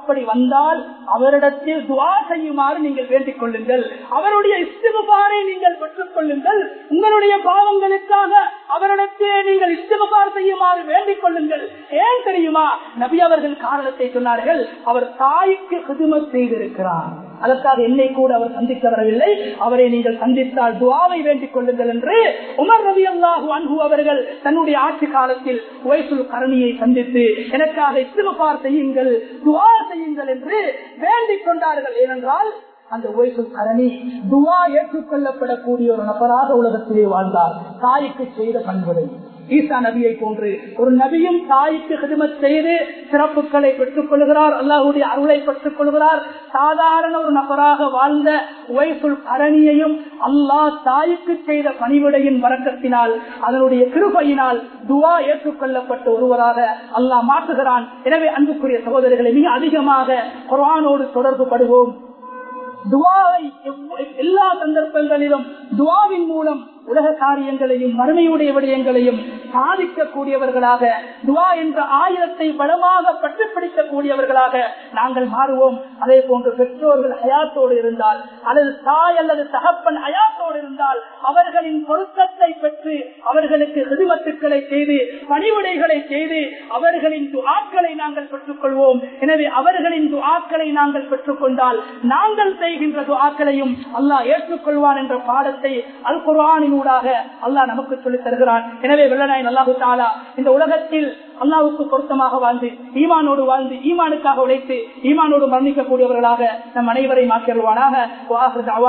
அப்படி வந்தால் அவரிடத்தில் துஆ செய்யுமாறு நீங்கள் வேண்டிக் கொள்ளுங்கள். அவருடைய இஸ்திக்பாரை நீங்கள் பெற்றுக் கொள்ளுங்கள். உங்களுடைய பாவங்களுக்காக அவரிடத்திலே நீங்கள் இஸ்திக்பார் செய்யுமாறு வேண்டிக் கொள்ளுங்கள். ஏன் தெரியுமா? நபி அவர்கள் காரணத்தை சொன்னார்கள். அவர் தாய்க்கு ஹிதுமத் செய்திருக்கிறார். அதற்காக என்னை கூட அவர் சந்திக்க வரவில்லை. அவரை நீங்கள் சந்தித்தால் துஆவை வேண்டிக் கொள்ளுங்கள் என்று உமர் ரலியல்லாஹு அன்ஹு அவர்கள் தன்னுடைய ஆட்சி காலத்தில் உவைசுல் கரணியை சந்தித்து எனக்காக இஸ்திக்பார் செய்யுங்கள், துஆ செய்யுங்கள் என்று வேண்டிக் கொண்டார்கள். ஏனென்றால் அந்த உவைசுல் கரணி துஆ ஏற்றுக்கொள்ளப்படக்கூடிய ஒரு நபராக உலகத்திலே வாழ்ந்தார். தாய்க்கு செய்த பண்புரை ஈசா நபியை போன்று ஒரு நபியும் தாய்க்கு ஹிதுமத் செய்து சிறப்புகளை பெற்றுக் கொள்கிறார், அல்லாஹ்வுடைய அருளை பெற்றுக் கொள்கிறார். சாதாரண ஒரு நபராக வாழ்ந்த உவைசுல் கரணியையும் அல்லாஹ் தாய்க்கு செய்த பணிவிடையின் வரக்கத்தினால் அதனுடைய கிருபையினால் துஆ ஏற்றுக்கொள்ளப்பட்ட ஒருவராக அல்லாஹ் மாற்றுகிறான். எனவே அன்புக்குரிய சகோதரர்களை மிக அதிகமாக குர்ஆனோடு தொடர்பு படுவோம். துஆவை எல்லா சந்தர்ப்பங்களிலும் துஆவின் மூலம் உலக காரியங்களையும் மறுமையுடைய விடயங்களையும் சாதிக்கக்கூடியவர்களாக, துஆ என்ற ஆயுதத்தை பலமாக பற்றி பிடிக்கக்கூடியவர்களாக நாங்கள் மாறுவோம். அதே போன்று பெற்றோர்கள் ஹயாத்தோடு இருந்தால் அல்லது தாய் அல்லது தகப்பன் ஹயாத்தோடு இருந்தால் அவர்களின் பொருத்தத்தை பெற்று அவர்களுக்கு ஹிதுமத்துக்களை செய்து பணிவிடைகளை செய்து அவர்களின் துஆக்களை நாங்கள் பெற்றுக் கொள்வோம். எனவே அவர்களின் துஆக்களை நாங்கள் பெற்றுக் கொண்டால் நாங்கள் செய்கின்ற துஆக்களையும் அல்லாஹ் ஏற்றுக்கொள்வான் என்ற பாடத்தை அல் குர்ஆனின் ஊடாக அல்லாஹ் நமக்கு சொல்லித் தருகிறான். எனவே வெள்ளநாயன் அல்லாஹு தஆலா இந்த உலகத்தில் அல்லாஹ்வுக்கு பொருத்தமாக வாழ்ந்து ஈமானோடு வாழ்ந்து ஈமானுக்காக உழைத்து ஈமானோடு மரணிக்கக்கூடியவர்களாக நம் அனைவரையும் ஆக்கியருள்வானாக.